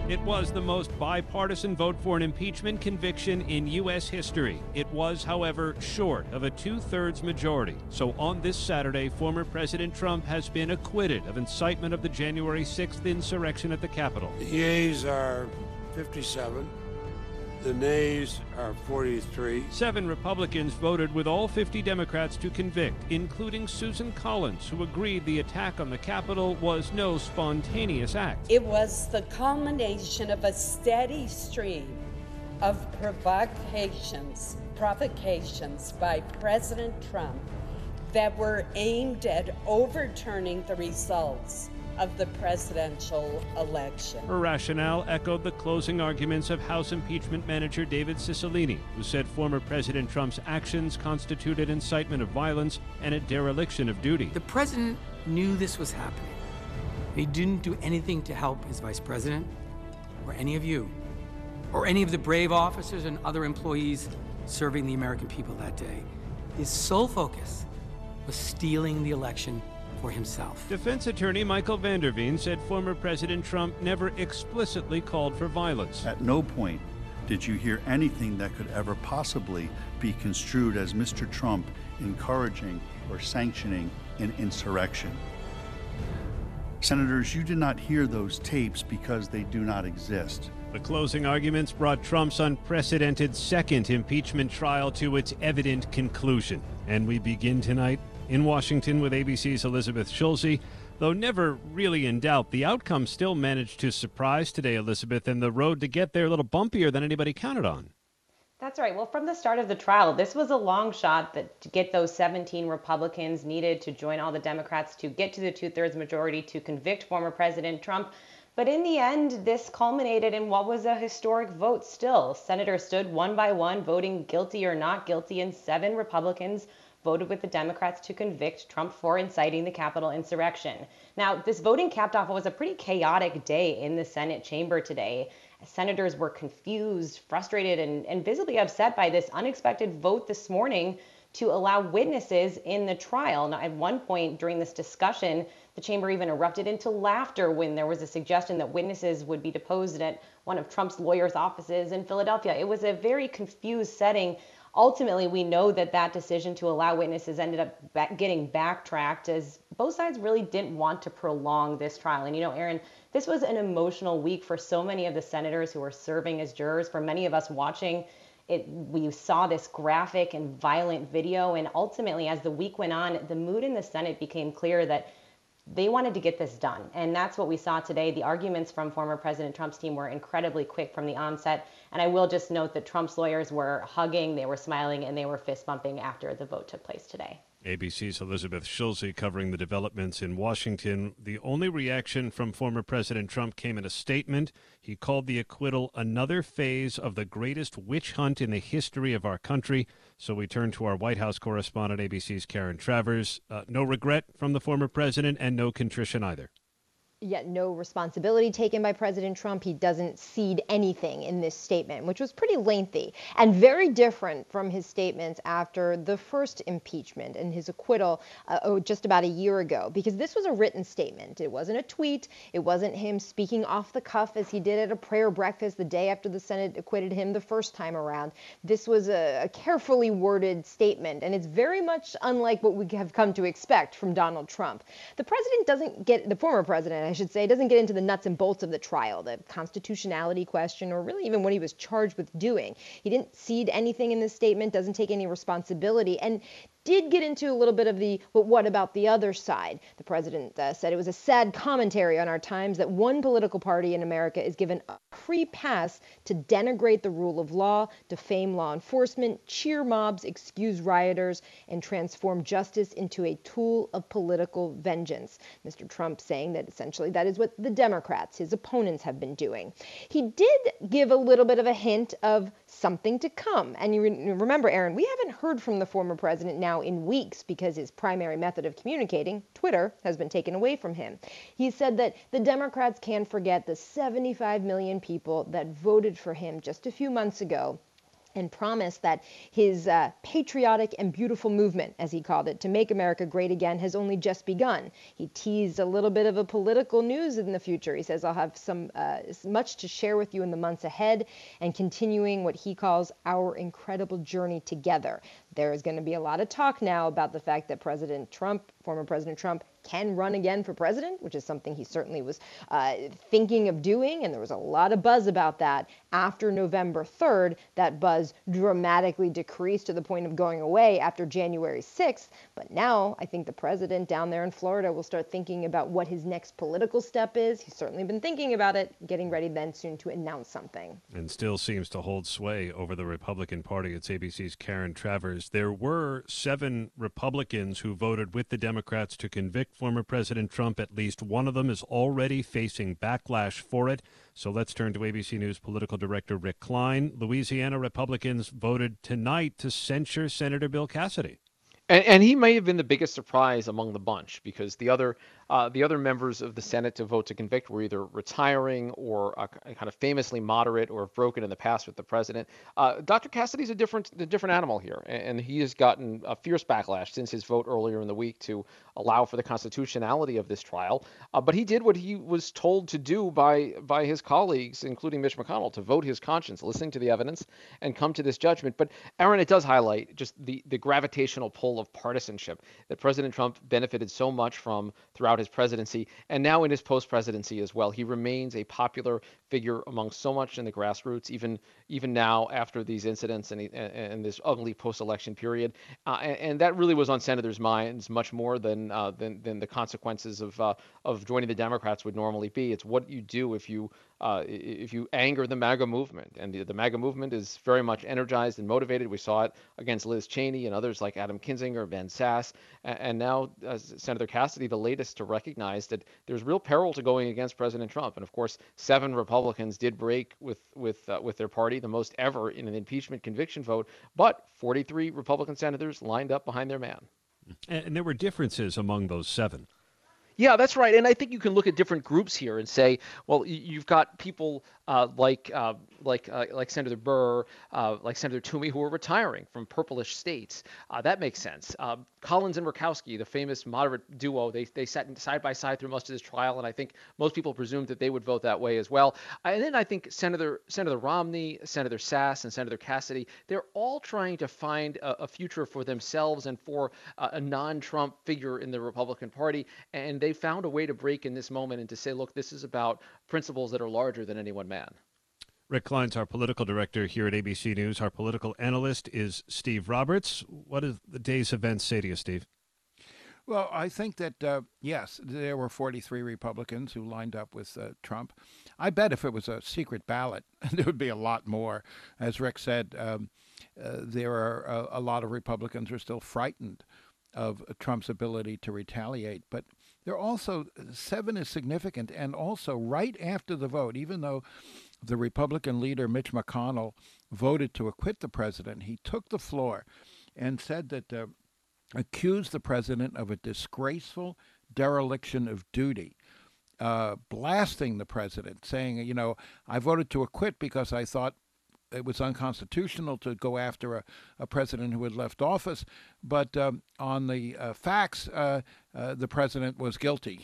It was the most bipartisan vote for an impeachment conviction in U.S. history. It was, however, short of a two-thirds majority. So on this Saturday, former President Trump has been acquitted of incitement of the January 6th insurrection at the Capitol. The yeas are 57. The nays are 43. 7 Republicans voted with all 50 Democrats to convict, including Susan Collins, who agreed the attack on the Capitol was no spontaneous act. It was the culmination of a steady stream of provocations by President Trump that were aimed at overturning the results of the presidential election. Her rationale echoed the closing arguments of House impeachment manager David Cicilline, who said former President Trump's actions constituted incitement of violence and a dereliction of duty. The president knew this was happening. He didn't do anything to help his vice president, or any of you, or any of the brave officers and other employees serving the American people that day. His sole focus was stealing the election for himself. Defense attorney Michael Van der Veen said former President Trump never explicitly called for violence. At no point did you hear anything that could ever possibly be construed as Mr. Trump encouraging or sanctioning an insurrection. Senators, you did not hear those tapes because they do not exist. The closing arguments brought Trump's unprecedented second impeachment trial to its evident conclusion. And we begin tonight in Washington with ABC's Elizabeth Schulze. Though never really in doubt, the outcome still managed to surprise today, Elizabeth, and the road to get there a little bumpier than anybody counted on. That's right. Well, from the start of the trial, this was a long shot to get those 17 Republicans needed to join all the Democrats to get to the two-thirds majority to convict former President Trump. But in the end, this culminated in what was a historic vote still. Senators stood one by one, voting guilty or not guilty, and 7 Republicans voted with the Democrats to convict Trump for inciting the Capitol insurrection. Now, this voting capped off what was a pretty chaotic day in the Senate chamber today. Senators were confused, frustrated, and visibly upset by this unexpected vote this morning to allow witnesses in the trial. Now, at one point during this discussion, the chamber even erupted into laughter when there was a suggestion that witnesses would be deposed at one of Trump's lawyers' offices in Philadelphia. It was a very confused setting. Ultimately, we know that decision to allow witnesses ended up getting backtracked, as both sides really didn't want to prolong this trial. And, you know, Aaron, this was an emotional week for so many of the senators who were serving as jurors. For many of us watching it, we saw this graphic and violent video. And ultimately, as the week went on, the mood in the Senate became clear that they wanted to get this done. And that's what we saw today. The arguments from former President Trump's team were incredibly quick from the onset. And I will just note that Trump's lawyers were hugging, they were smiling, and they were fist bumping after the vote took place today. ABC's Elizabeth Schulze covering the developments in Washington. The only reaction from former President Trump came in a statement. He called the acquittal another phase of the greatest witch hunt in the history of our country. So we turn to our White House correspondent, ABC's Karen Travers. No regret from the former president and no contrition either. Yet no responsibility taken by President Trump. He doesn't cede anything in this statement, which was pretty lengthy and very different from his statements after the first impeachment and his acquittal just about a year ago, because this was a written statement. It wasn't a tweet. It wasn't him speaking off the cuff as he did at a prayer breakfast the day after the Senate acquitted him the first time around. This was a carefully worded statement, and it's very much unlike what we have come to expect from Donald Trump. The former president, I should say, doesn't get into the nuts and bolts of the trial, the constitutionality question, or really even what he was charged with doing. He didn't cede anything in this statement, doesn't take any responsibility, and did get into a little bit of but what about the other side? The president said it was a sad commentary on our times that one political party in America is given a free pass to denigrate the rule of law, defame law enforcement, cheer mobs, excuse rioters, and transform justice into a tool of political vengeance. Mr. Trump saying that essentially that is what the Democrats, his opponents, have been doing. He did give a little bit of a hint of something to come. And you remember, Aaron, we haven't heard from the former president now in weeks because his primary method of communicating, Twitter, has been taken away from him. He said that the Democrats can't forget the 75 million people that voted for him just a few months ago and promised that his patriotic and beautiful movement, as he called it, to make America great again, has only just begun. He teased a little bit of a political news in the future. He says, I'll have much to share with you in the months ahead, and continuing what he calls our incredible journey together. There is going to be a lot of talk now about the fact that former President Trump, can run again for president, which is something he certainly was thinking of doing. And there was a lot of buzz about that. After November 3rd, that buzz dramatically decreased to the point of going away after January 6th. But now I think the president down there in Florida will start thinking about what his next political step is. He's certainly been thinking about it, getting ready then soon to announce something. And still seems to hold sway over the Republican Party. It's ABC's Karen Travers. There were 7 Republicans who voted with the Democrats to convict former President Trump. At least one of them is already facing backlash for it. So let's turn to ABC News political director Rick Klein. Louisiana Republicans voted tonight to censure Senator Bill Cassidy. And he may have been the biggest surprise among the bunch, because the other members of the Senate to vote to convict were either retiring or kind of famously moderate or have broken in the past with the president. Dr. Cassidy's a different animal here, and he has gotten a fierce backlash since his vote earlier in the week to allow for the constitutionality of this trial. But he did what he was told to do by his colleagues, including Mitch McConnell, to vote his conscience, listening to the evidence, and come to this judgment. But Aaron, it does highlight just the gravitational pull of partisanship that President Trump benefited so much from throughout his presidency, and now in his post-presidency as well. He remains a popular figure among so much in the grassroots, even now after these incidents and this ugly post-election period. And that really was on senators' minds much more than the consequences of joining the Democrats would normally be. It's what you do if you anger the MAGA movement, and the MAGA movement is very much energized and motivated. We saw it against Liz Cheney and others like Adam Kinzinger, Ben Sass, and now Senator Cassidy, the latest to recognize that there's real peril to going against President Trump. And of course, 7 Republicans did break with their party, the most ever in an impeachment conviction vote, but 43 Republican senators lined up behind their man. And there were differences among those 7. Yeah, that's right. And I think you can look at different groups here and say, well, you've got people like Senator Burr, like Senator Toomey, who are retiring from purplish states. That makes sense. Collins and Murkowski, the famous moderate duo, they sat side by side through most of this trial, and I think most people presumed that they would vote that way as well. And then I think Senator Romney, Senator Sass, and Senator Cassidy, they're all trying to find a future for themselves and for a non-Trump figure in the Republican Party, and they found a way to break in this moment and to say, look, this is about principles that are larger than any one man. Rick Klein's our political director here at ABC News. Our political analyst is Steve Roberts. What does the day's events say to you, Steve? Well, I think that, yes, there were 43 Republicans who lined up with Trump. I bet if it was a secret ballot, there would be a lot more. As Rick said, there are a lot of Republicans who are still frightened of Trump's ability to retaliate. But there are also 7 is significant. And also right after the vote, even though the Republican leader, Mitch McConnell, voted to acquit the president, he took the floor and said that accused the president of a disgraceful dereliction of duty, blasting the president, saying, I voted to acquit because I thought it was unconstitutional to go after a president who had left office, but on the facts, the president was guilty.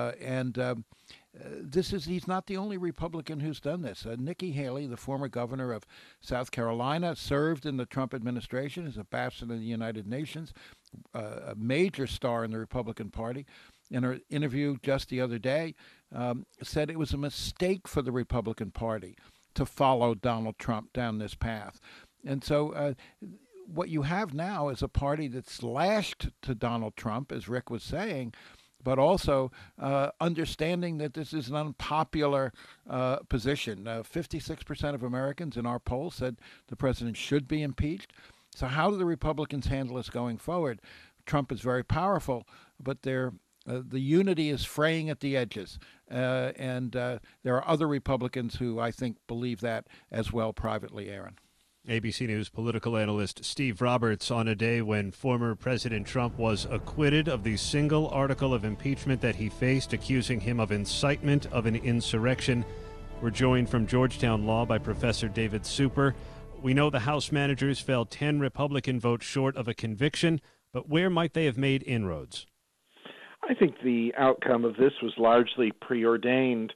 He's not the only Republican who's done this. Nikki Haley, the former governor of South Carolina, served in the Trump administration as ambassador to the United Nations, a major star in the Republican Party. In her interview just the other day, said it was a mistake for the Republican Party to follow Donald Trump down this path. And so what you have now is a party that's lashed to Donald Trump, as Rick was saying, but also understanding that this is an unpopular position. 56% of Americans in our poll said the president should be impeached. So how do the Republicans handle this going forward? Trump is very powerful, but the unity is fraying at the edges. And there are other Republicans who I think believe that as well privately, Aaron. ABC News political analyst Steve Roberts on a day when former President Trump was acquitted of the single article of impeachment that he faced, accusing him of incitement of an insurrection. We're joined from Georgetown Law by Professor David Super. We know the House managers fell 10 Republican votes short of a conviction, but where might they have made inroads? I think the outcome of this was largely preordained.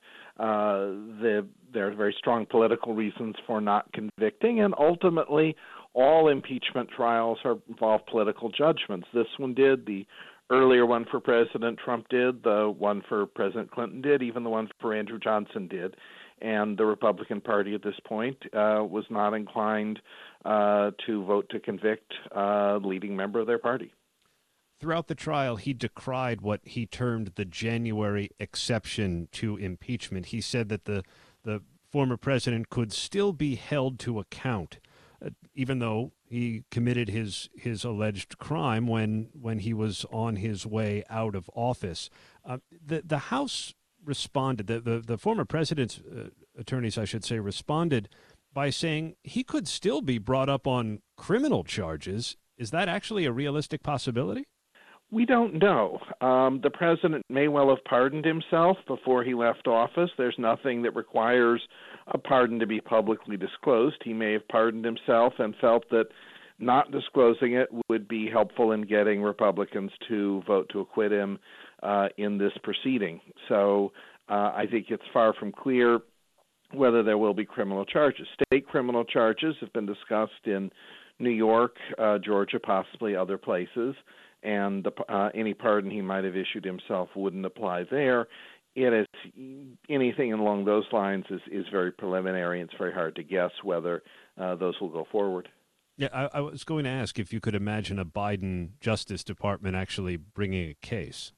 There are very strong political reasons for not convicting, and ultimately all impeachment trials involve political judgments. This one did, the earlier one for President Trump did, the one for President Clinton did, even the one for Andrew Johnson did. And the Republican Party at this point was not inclined to vote to convict a leading member of their party. Throughout the trial, he decried what he termed the January exception to impeachment. He said that the former president could still be held to account, even though he committed his alleged crime when he was on his way out of office. The House responded, the former president's attorneys, I should say, responded by saying he could still be brought up on criminal charges. Is that actually a realistic possibility? We don't know. The president may well have pardoned himself before he left office. There's nothing that requires a pardon to be publicly disclosed. He may have pardoned himself and felt that not disclosing it would be helpful in getting Republicans to vote to acquit him in this proceeding. So I think it's far from clear whether there will be criminal charges. State criminal charges have been discussed in New York, Georgia, possibly other places, and any pardon he might have issued himself wouldn't apply there. It is anything along those lines is very preliminary. It's very hard to guess whether those will go forward. Yeah, I was going to ask if you could imagine a Biden Justice Department actually bringing a case.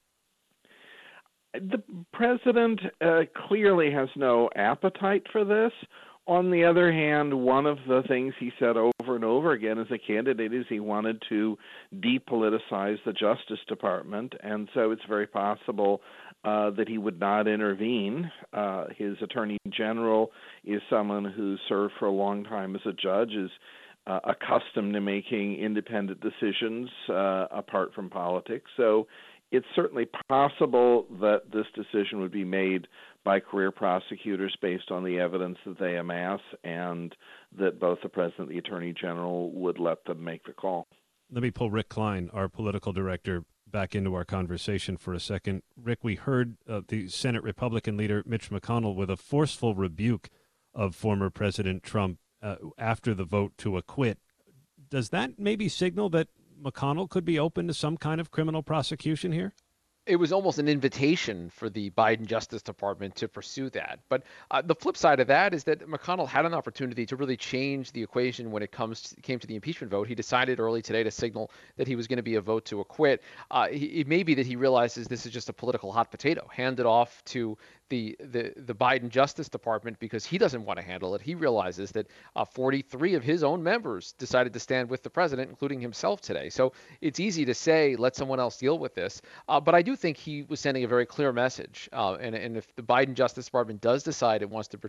The president clearly has no appetite for this. On the other hand, one of the things he said over and over again as a candidate is he wanted to depoliticize the Justice Department, and so it's very possible that he would not intervene. His attorney general is someone who served for a long time as a judge, is accustomed to making independent decisions apart from politics. So it's certainly possible that this decision would be made by career prosecutors based on the evidence that they amass, and that both the president and the attorney general would let them make the call. Let me pull Rick Klein, our political director, back into our conversation for a second. Rick, we heard the Senate Republican leader Mitch McConnell with a forceful rebuke of former President Trump after the vote to acquit. Does that maybe signal that McConnell could be open to some kind of criminal prosecution here? It was almost an invitation for the Biden Justice Department to pursue that. But the flip side of that is that McConnell had an opportunity to really change the equation when it came to the impeachment vote. He decided early today to signal that he was going to be a vote to acquit. It may be that he realizes this is just a political hot potato, hand it off to the Biden Justice Department because he doesn't want to handle it. He realizes that 43 of his own members decided to stand with the president, including himself today. So it's easy to say, let someone else deal with this. But I do think he was sending a very clear message. And if the Biden Justice Department does decide it wants to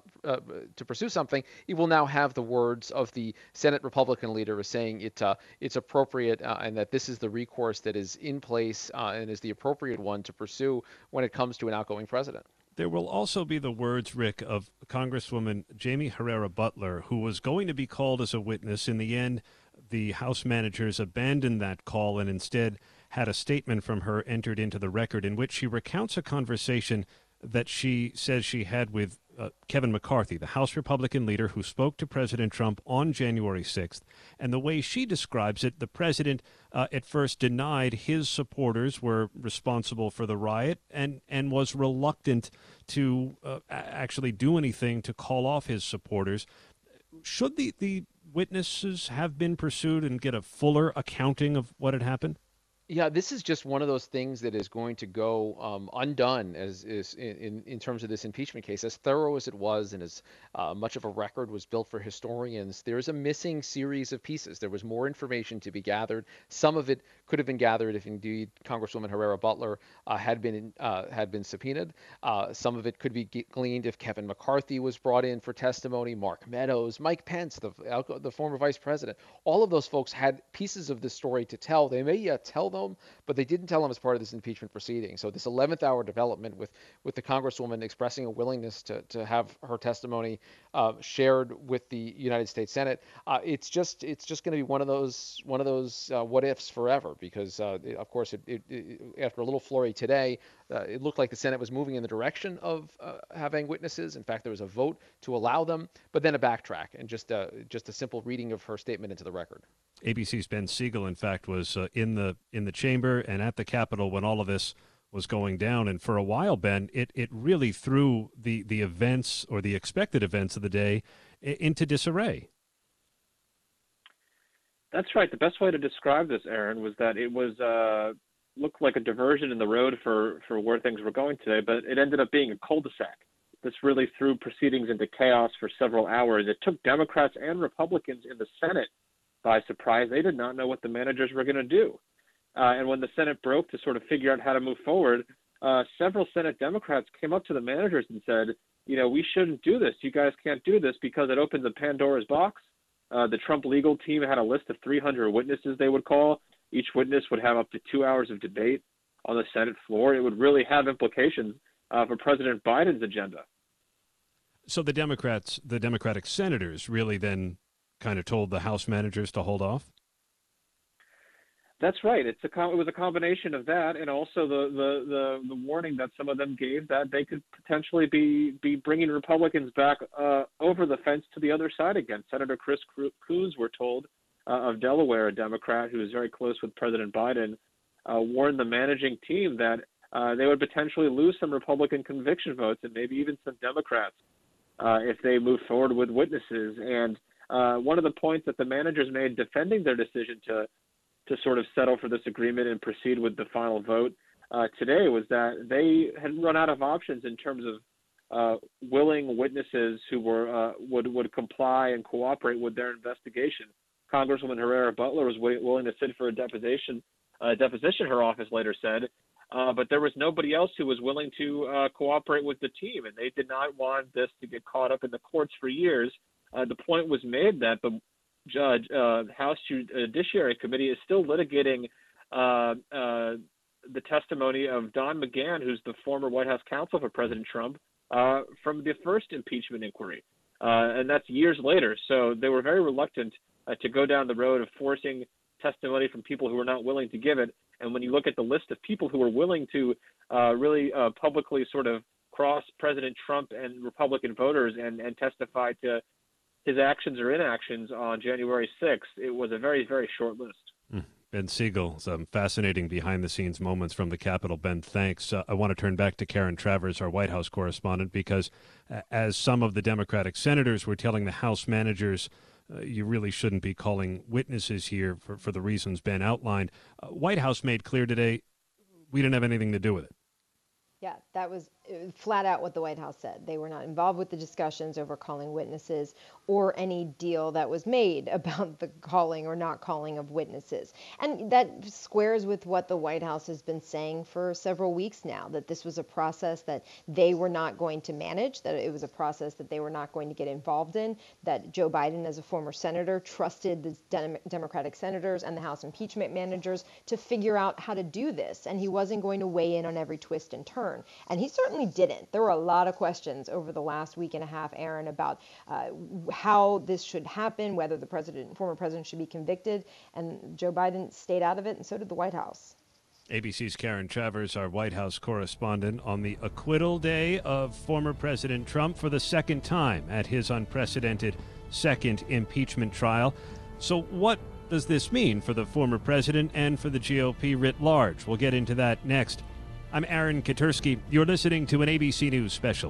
pursue something, it will now have the words of the Senate Republican leader as saying it's appropriate and that this is the recourse that is in place and is the appropriate one to pursue when it comes to an outgoing president. There will also be the words, Rick, of Congresswoman Jaime Herrera Beutler, who was going to be called as a witness. In the end, the House managers abandoned that call and instead had a statement from her entered into the record in which she recounts a conversation that she says she had with Kevin McCarthy, the House Republican leader who spoke to President Trump on January 6th. And the way she describes it, the president at first denied his supporters were responsible for the riot and was reluctant to actually do anything to call off his supporters. Should the witnesses have been pursued and get a fuller accounting of what had happened? Yeah, this is just one of those things that is going to go undone as is in terms of this impeachment case. As thorough as it was and as much of a record was built for historians, there's a missing series of pieces. There was more information to be gathered. Some of it could have been gathered if indeed Congresswoman Herrera Beutler had been subpoenaed. Some of it could be gleaned if Kevin McCarthy was brought in for testimony, Mark Meadows, Mike Pence, the former vice president. All of those folks had pieces of the story to tell. They may yet tell them them, but they didn't tell them as part of this impeachment proceeding. So this 11th hour development with the Congresswoman expressing a willingness to have her testimony shared with the United States Senate, it's just going to be one of those what ifs forever, because of course after a little flurry today, it looked like the Senate was moving in the direction of having witnesses. In fact, there was a vote to allow them, but then a backtrack and just a simple reading of her statement into the record. ABC's Ben Siegel, in fact, was in the chamber and at the Capitol when all of this was going down. And for a while, Ben, it really threw the events, or the expected events of the day, into disarray. That's right. The best way to describe this, Aaron, was that it was looked like a diversion in the road for where things were going today, but it ended up being a cul-de-sac. This really threw proceedings into chaos for several hours. It took Democrats and Republicans in the Senate by surprise. They did not know what the managers were going to do. And when the Senate broke to sort of figure out how to move forward, several Senate Democrats came up to the managers and said, we shouldn't do this. You guys can't do this because it opens a Pandora's box. The Trump legal team had a list of 300 witnesses they would call. Each witness would have up to 2 hours of debate on the Senate floor. It would really have implications for President Biden's agenda. So the Democratic senators really then kind of told the House managers to hold off? That's right. It was a combination of that, and also the warning that some of them gave that they could potentially be bringing Republicans back over the fence to the other side again. Senator Chris Coons, we're told, of Delaware, a Democrat who is very close with President Biden, warned the managing team that they would potentially lose some Republican conviction votes and maybe even some Democrats if they move forward with witnesses. And one of the points that the managers made defending their decision to sort of settle for this agreement and proceed with the final vote today was that they had run out of options in terms of willing witnesses who were would comply and cooperate with their investigation. Congresswoman Herrera Butler was willing to sit for a deposition, her office later said, but there was nobody else who was willing to cooperate with the team, and they did not want this to get caught up in the courts for years. The point was made that the House Judiciary Committee is still litigating the testimony of Don McGahn, who's the former White House counsel for President Trump, from the first impeachment inquiry. And that's years later. So they were very reluctant to go down the road of forcing testimony from people who were not willing to give it. And when you look at the list of people who were willing to really publicly sort of cross President Trump and Republican voters and testify to his actions or inactions on January 6th, it was a very, very short list. Ben Siegel, some fascinating behind-the-scenes moments from the Capitol. Ben, thanks. I want to turn back to Karen Travers, our White House correspondent, because as some of the Democratic senators were telling the House managers, you really shouldn't be calling witnesses here for the reasons Ben outlined, White House made clear today we didn't have anything to do with it. Yeah, that was flat out what the White House said. They were not involved with the discussions over calling witnesses or any deal that was made about the calling or not calling of witnesses. And that squares with what the White House has been saying for several weeks now, that this was a process that they were not going to manage, that it was a process that they were not going to get involved in, that Joe Biden, as a former senator, trusted the Democratic senators and the House impeachment managers to figure out how to do this. And he wasn't going to weigh in on every twist and turn. And he certainly didn't. There were a lot of questions over the last week and a half, Aaron, about how this should happen, whether the former president should be convicted, and Joe Biden stayed out of it, and so did the White House. ABC's Karen Travers, our White House correspondent, on the acquittal day of former President Trump for the second time at his unprecedented second impeachment trial. So what does this mean for the former president and for the GOP writ large? We'll get into that next. I'm Aaron Katersky. You're listening to an ABC News special.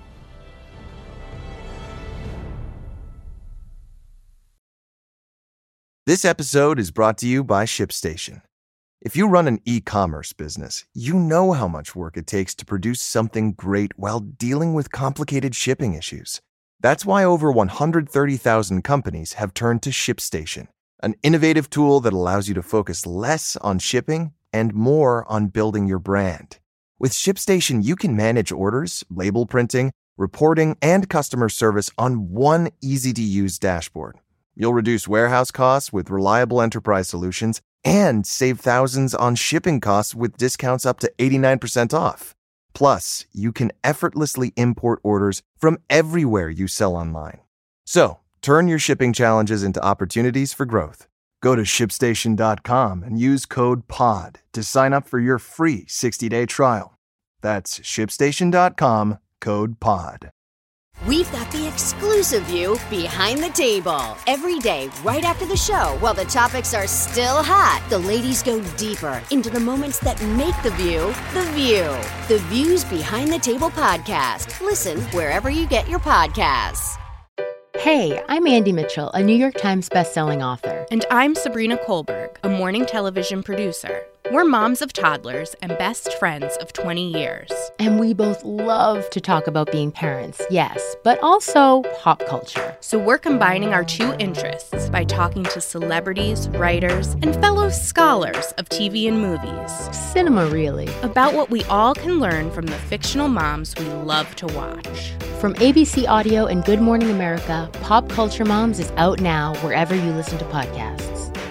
This episode is brought to you by ShipStation. If you run an e-commerce business, you know how much work it takes to produce something great while dealing with complicated shipping issues. That's why over 130,000 companies have turned to ShipStation, an innovative tool that allows you to focus less on shipping and more on building your brand. With ShipStation, you can manage orders, label printing, reporting, and customer service on one easy-to-use dashboard. You'll reduce warehouse costs with reliable enterprise solutions And save thousands on shipping costs with discounts up to 89% off. Plus, you can effortlessly import orders from everywhere you sell online. So, turn your shipping challenges into opportunities for growth. Go to ShipStation.com and use code POD to sign up for your free 60-day trial. That's ShipStation.com, code POD. We've got the exclusive view behind the table. Every day, right after the show, while the topics are still hot, the ladies go deeper into the moments that make the View the View. The Views Behind the Table podcast. Listen wherever you get your podcasts. Hey, I'm Andy Mitchell, a New York Times bestselling author. And I'm Sabrina Kohlberg, a morning television producer. We're moms of toddlers and best friends of 20 years. And we both love to talk about being parents, yes, but also pop culture. So we're combining our two interests by talking to celebrities, writers, and fellow scholars of TV and movies. Cinema, really. About what we all can learn from the fictional moms we love to watch. From ABC Audio and Good Morning America, Pop Culture Moms is out now wherever you listen to podcasts.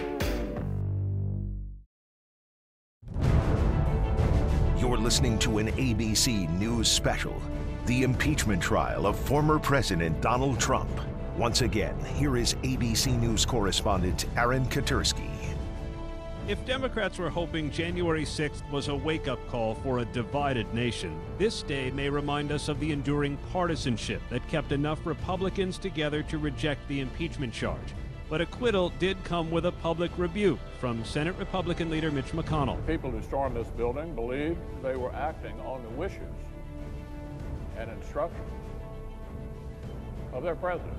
You're listening to an ABC News special, the impeachment trial of former President Donald Trump. Once again, here is ABC News correspondent Aaron Katursky. If Democrats were hoping January 6th was a wake-up call for a divided nation, this day may remind us of the enduring partisanship that kept enough Republicans together to reject the impeachment charge. But acquittal did come with a public rebuke from Senate Republican leader Mitch McConnell. People who stormed this building believed they were acting on the wishes and instructions of their president.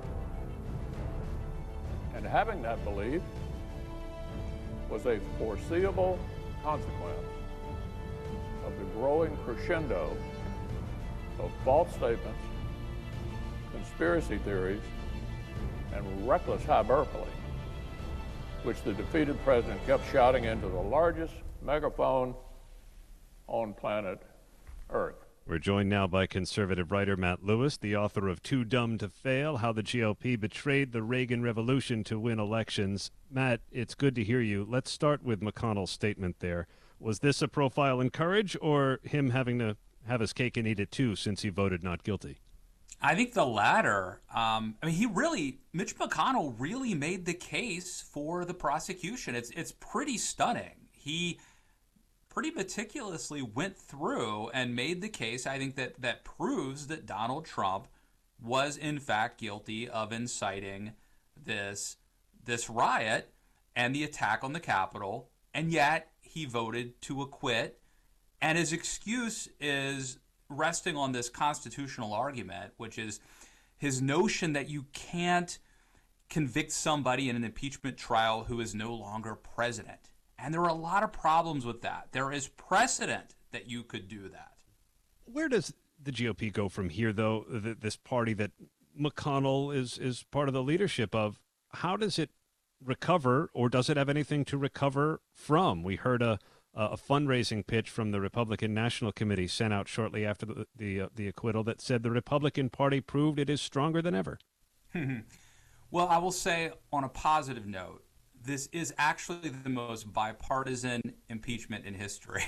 And having that belief was a foreseeable consequence of the growing crescendo of false statements, conspiracy theories, and reckless hyperbole, which the defeated president kept shouting into the largest megaphone on planet Earth. We're joined now by conservative writer Matt Lewis, the author of Too Dumb to Fail, How the GOP Betrayed the Reagan Revolution to Win Elections. Matt, it's good to hear you. Let's start with McConnell's statement there. Was this a profile in courage or him having to have his cake and eat it too since he voted not guilty? I think the latter. Mitch McConnell really made the case for the prosecution. It's pretty stunning. He pretty meticulously went through and made the case. I think that proves that Donald Trump was in fact guilty of inciting this riot and the attack on the Capitol, and yet he voted to acquit. And his excuse is resting on this constitutional argument, which is his notion that you can't convict somebody in an impeachment trial who is no longer president. And there are a lot of problems with that. There is precedent that you could do that. Where does the GOP go from here, though? This party that McConnell is part of the leadership of, how does it recover, or does it have anything to recover from? We heard a fundraising pitch from the Republican National Committee sent out shortly after the acquittal that said the Republican Party proved it is stronger than ever. Well, I will say on a positive note, this is actually the most bipartisan impeachment in history.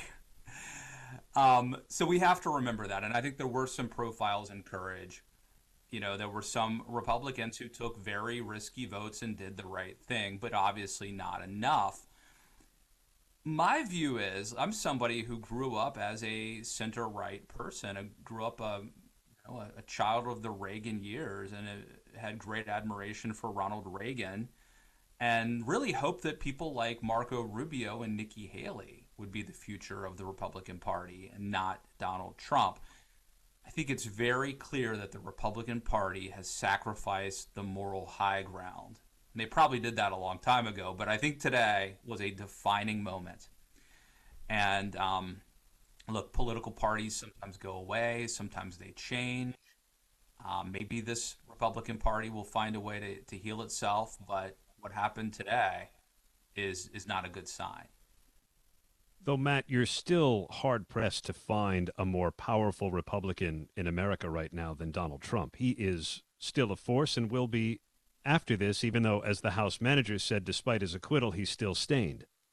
So we have to remember that. And I think there were some profiles in courage. You know, there were some Republicans who took very risky votes and did the right thing, but obviously not enough. My view is, I'm somebody who grew up as a center-right person. I grew up a child of the Reagan years and had great admiration for Ronald Reagan, and really hoped that people like Marco Rubio and Nikki Haley would be the future of the Republican Party and not Donald Trump. I think it's very clear that the Republican Party has sacrificed the moral high ground. And they probably did that a long time ago, but I think today was a defining moment. And look, political parties sometimes go away, sometimes they change. Maybe this Republican Party will find a way to heal itself, but what happened today is not a good sign. Though, Matt, you're still hard-pressed to find a more powerful Republican in America right now than Donald Trump. He is still a force and will be after this, even though, as the House manager said, despite his acquittal, he's still stained.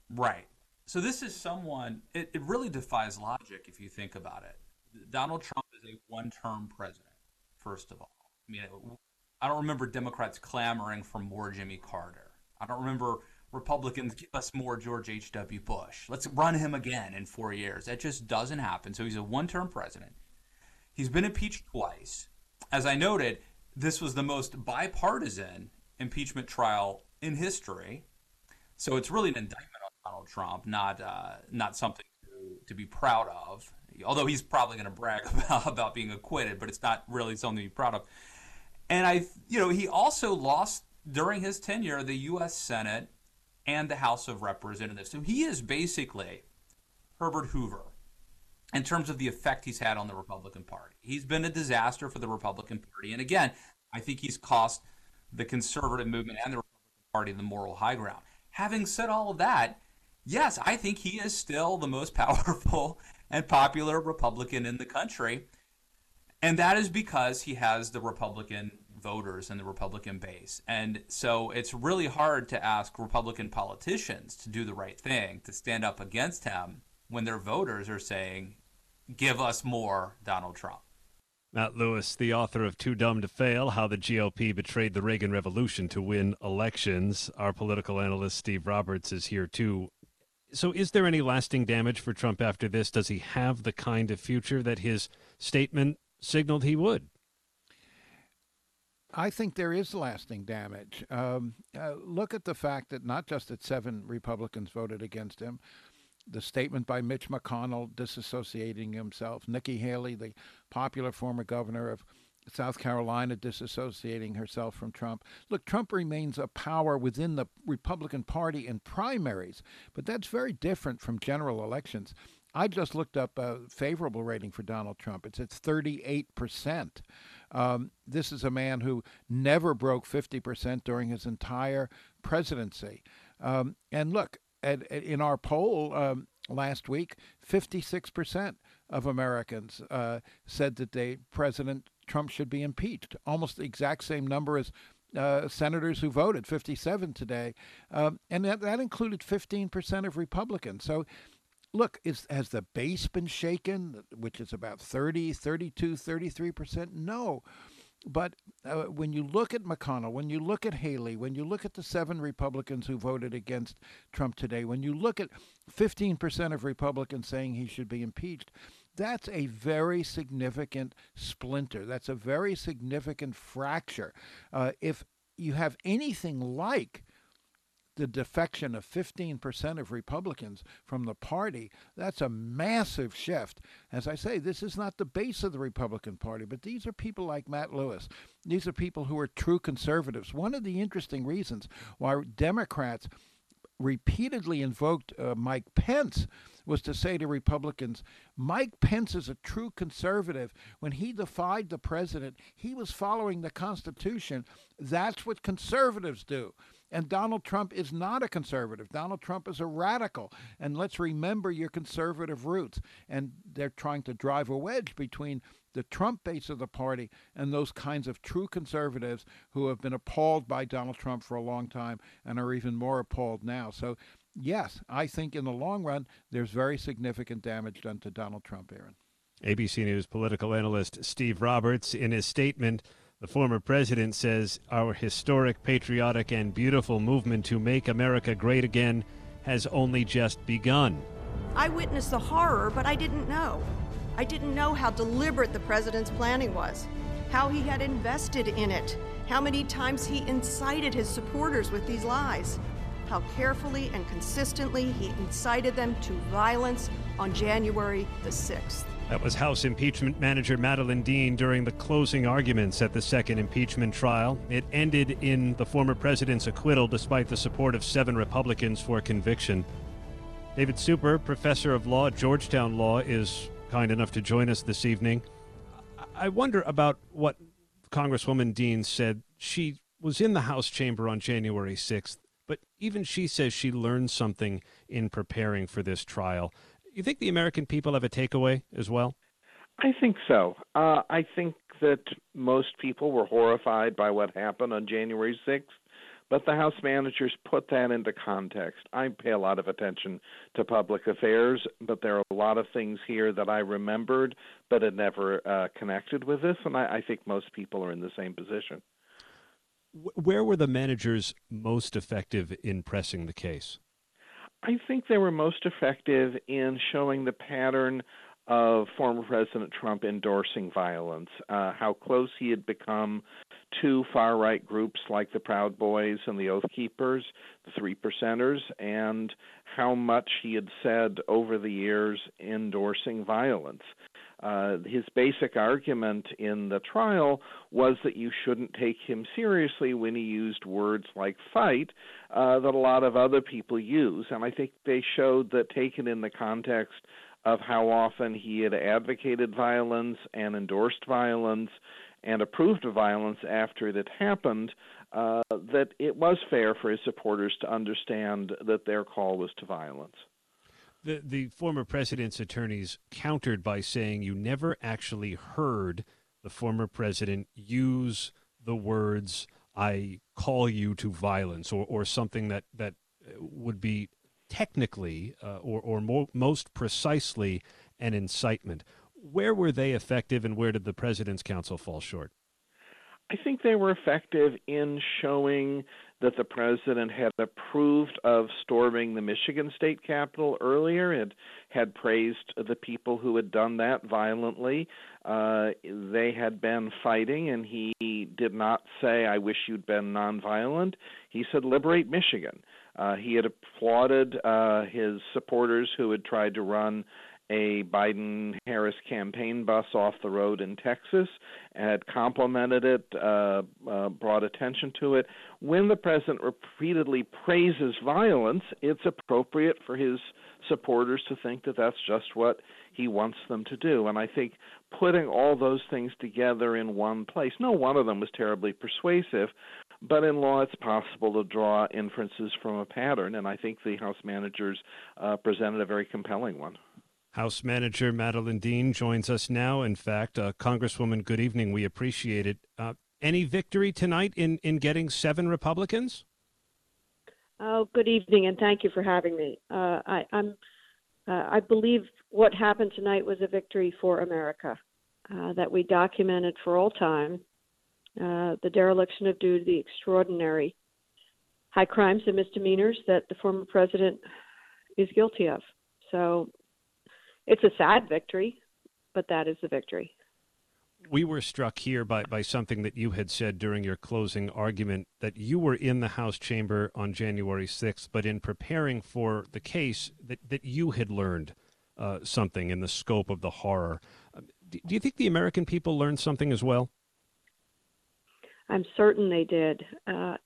Right. So this is someone, it really defies logic if you think about it. Donald Trump is a one-term president, first of all. I mean, I don't remember Democrats clamoring for more Jimmy Carter. I don't remember Republicans give us more George H.W. Bush. Let's run him again in 4 years. That just doesn't happen. So he's a one-term president. He's been impeached twice. As I noted, this was the most bipartisan impeachment trial in history. So it's really an indictment on Donald Trump, not something to be proud of. Although he's probably going to brag about being acquitted, but it's not really something to be proud of. And he also lost during his tenure the U.S. Senate and the House of Representatives. So he is basically Herbert Hoover in terms of the effect he's had on the Republican Party. He's been a disaster for the Republican Party. And again, I think he's cost the conservative movement and the Republican Party the moral high ground. Having said all of that, yes, I think he is still the most powerful and popular Republican in the country. And that is because he has the Republican voters and the Republican base. And so it's really hard to ask Republican politicians to do the right thing, to stand up against him when their voters are saying, give us more Donald Trump. Matt Lewis, the author of Too Dumb to Fail, How the GOP Betrayed the Reagan Revolution to Win Elections. Our political analyst, Steve Roberts, is here too. So is there any lasting damage for Trump after this? Does he have the kind of future that his statement signaled he would? I think there is lasting damage. Look at the fact that not just that 7 Republicans voted against him, the statement by Mitch McConnell disassociating himself, Nikki Haley, the popular former governor of South Carolina, disassociating herself from Trump. Look, Trump remains a power within the Republican Party in primaries, but that's very different from general elections. I just looked up a favorable rating for Donald Trump. It's at 38%. This is a man who never broke 50% during his entire presidency. And look, in our poll last week, 56% of Americans said that President Trump should be impeached. Almost the exact same number as senators who voted, 57 today. And that included 15% of Republicans. So look, has the base been shaken, which is about 30, 32, 33%? No. But when you look at McConnell, when you look at Haley, when you look at the 7 Republicans who voted against Trump today, when you look at 15% of Republicans saying he should be impeached, that's a very significant splinter. That's a very significant fracture. If you have anything like the defection of 15% of Republicans from the party, that's a massive shift. As I say, this is not the base of the Republican Party, but these are people like Matt Lewis. These are people who are true conservatives. One of the interesting reasons why Democrats repeatedly invoked Mike Pence was to say to Republicans, Mike Pence is a true conservative. When he defied the president, he was following the Constitution. That's what conservatives do. And Donald Trump is not a conservative. Donald Trump is a radical. And let's remember your conservative roots. And they're trying to drive a wedge between the Trump base of the party and those kinds of true conservatives who have been appalled by Donald Trump for a long time and are even more appalled now. So, yes, I think in the long run, there's very significant damage done to Donald Trump, Aaron. ABC News political analyst Steve Roberts, in his statement, the former president says our historic, patriotic, and beautiful movement to make America great again has only just begun. I witnessed the horror, but I didn't know. I didn't know how deliberate the president's planning was, how he had invested in it, how many times he incited his supporters with these lies, how carefully and consistently he incited them to violence on January the 6th. That was House Impeachment Manager Madeleine Dean during the closing arguments at the second impeachment trial. It ended in the former president's acquittal despite the support of 7 Republicans for conviction. David Super, professor of law at Georgetown Law, is kind enough to join us this evening. I wonder about what Congresswoman Dean said. She was in the House chamber on January 6th, but even she says she learned something in preparing for this trial. You think the American people have a takeaway as well? I think so. I think that most people were horrified by what happened on January 6th, But the House managers put that into context. I pay a lot of attention to public affairs, but there are a lot of things here that I remembered but had never connected with this, and I think most people are in the same position. Where were the managers most effective in pressing the case? I think they were most effective in showing the pattern of former President Trump endorsing violence, how close he had become to far-right groups like the Proud Boys and the Oath Keepers, the Three Percenters, and how much he had said over the years endorsing violence. His basic argument in the trial was that you shouldn't take him seriously when he used words like fight that a lot of other people use. And I think they showed that, taken in the context of how often he had advocated violence and endorsed violence and approved of violence after it had happened, that it was fair for his supporters to understand that their call was to violence. The former president's attorneys countered by saying you never actually heard the former president use the words, "I call you to violence," or something that would be technically or most precisely an incitement. Where were they effective, and where did the president's counsel fall short? I think they were effective in showing that the president had approved of storming the Michigan state capitol earlier and had praised the people who had done that violently. They had been fighting, and he did not say, "I wish you'd been nonviolent." He said, "Liberate Michigan." He had applauded his supporters who had tried to run a Biden-Harris campaign bus off the road in Texas, had complimented it, brought attention to it. When the president repeatedly praises violence, it's appropriate for his supporters to think that that's just what he wants them to do. And I think putting all those things together in one place, no one of them was terribly persuasive, but in law it's possible to draw inferences from a pattern, and I think the House managers presented a very compelling one. House Manager Madeleine Dean joins us now. In fact, Congresswoman, good evening. We appreciate it. Any victory tonight in getting 7 Republicans? Oh, good evening, and thank you for having me. I believe what happened tonight was a victory for America, that we documented for all time the dereliction of duty, the extraordinary high crimes and misdemeanors that the former president is guilty of. So it's a sad victory, but that is the victory. We were struck here by something that you had said during your closing argument, that you were in the House chamber on January 6th, but in preparing for the case, that you had learned something in the scope of the horror. Do you think the American people learned something as well? I'm certain they did. And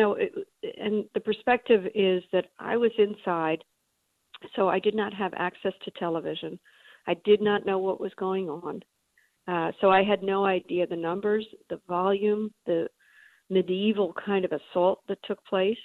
the perspective is that I was inside, so I did not have access to television. I did not know what was going on. So I had no idea the numbers, the volume, the medieval kind of assault that took place.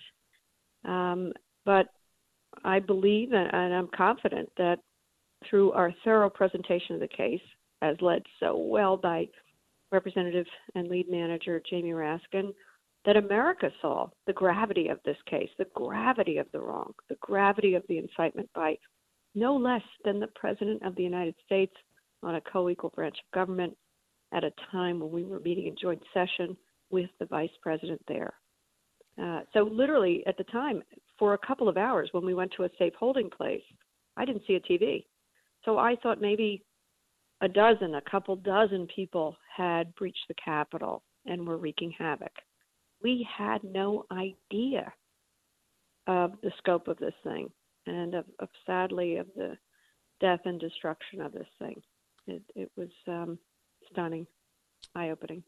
But I believe, and I'm confident, that through our thorough presentation of the case, as led so well by Representative and Lead Manager Jamie Raskin, that America saw the gravity of this case, the gravity of the wrong, the gravity of the incitement by no less than the President of the United States on a co-equal branch of government at a time when we were meeting in joint session with the Vice President there. So literally at the time, for a couple of hours when we went to a safe holding place, I didn't see a TV. So I thought maybe a couple dozen people had breached the Capitol and were wreaking havoc. We had no idea of the scope of this thing and sadly, of the death and destruction of this thing. It was stunning, eye-opening.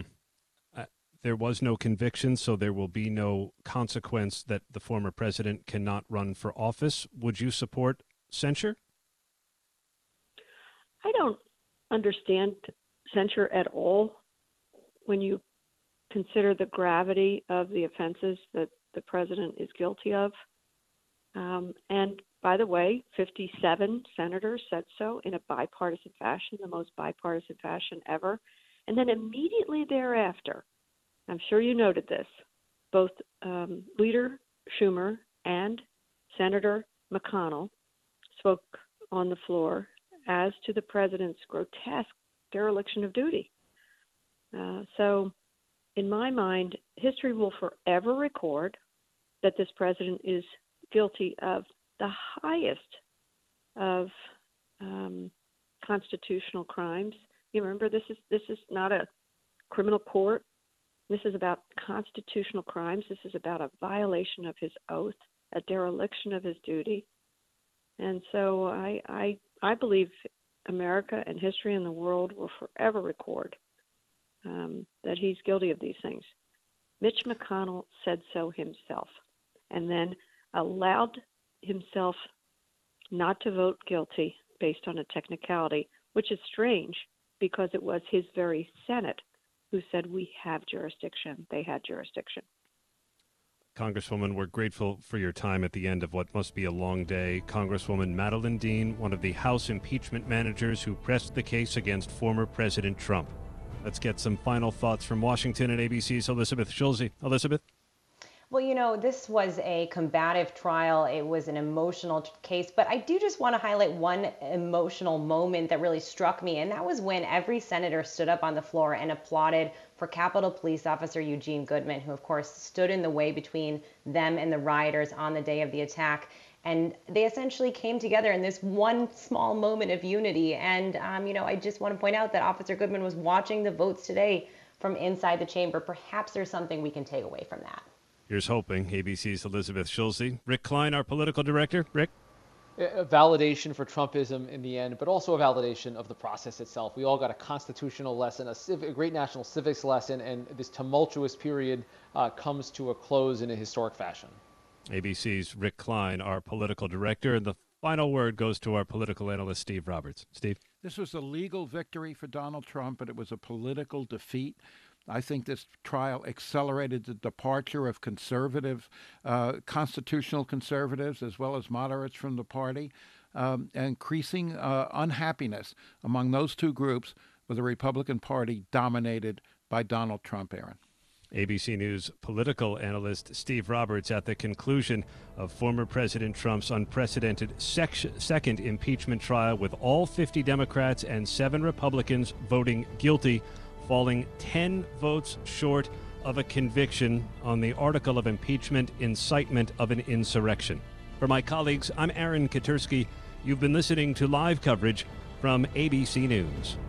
There was no conviction, so there will be no consequence that the former president cannot run for office. Would you support censure? I don't understand censure at all when you consider the gravity of the offenses that the president is guilty of. And by the way, 57 senators said so in a bipartisan fashion, the most bipartisan fashion ever. And then immediately thereafter, I'm sure you noted this, both Leader Schumer and Senator McConnell spoke on the floor as to the president's grotesque dereliction of duty. So, in my mind, history will forever record that this president is guilty of the highest of constitutional crimes. You remember, this is not a criminal court. This is about constitutional crimes. This is about a violation of his oath, a dereliction of his duty. And so I believe America and history and the world will forever record that he's guilty of these things. Mitch McConnell said so himself, and then allowed himself not to vote guilty based on a technicality, which is strange because it was his very Senate who said we have jurisdiction. They had jurisdiction. Congresswoman, we're grateful for your time at the end of what must be a long day. Congresswoman Madeleine Dean, one of the House impeachment managers who pressed the case against former President Trump. Let's get some final thoughts from Washington and ABC's Elizabeth Schulze. Elizabeth? Well, you know, this was a combative trial. It was an emotional case, but I do just want to highlight one emotional moment that really struck me, and that was when every senator stood up on the floor and applauded for Capitol Police Officer Eugene Goodman, who, of course, stood in the way between them and the rioters on the day of the attack. And they essentially came together in this one small moment of unity. And, you know, I just want to point out that Officer Goodman was watching the votes today from inside the chamber. Perhaps there's something we can take away from that. Here's hoping. ABC's Elizabeth Schulze. Rick Klein, our political director. Rick? A validation for Trumpism in the end, but also a validation of the process itself. We all got a constitutional lesson, a great national civics lesson, and this tumultuous period comes to a close in a historic fashion. ABC's Rick Klein, our political director. And the final word goes to our political analyst, Steve Roberts. Steve? This was a legal victory for Donald Trump, but it was a political defeat. I think this trial accelerated the departure of conservative, constitutional conservatives, as well as moderates from the party, increasing unhappiness among those two groups with a Republican Party dominated by Donald Trump, Aaron. ABC News political analyst Steve Roberts at the conclusion of former President Trump's unprecedented second impeachment trial, with all 50 Democrats and 7 Republicans voting guilty, falling 10 votes short of a conviction on the article of impeachment, incitement of an insurrection. For my colleagues, I'm Aaron Katersky. You've been listening to live coverage from ABC News.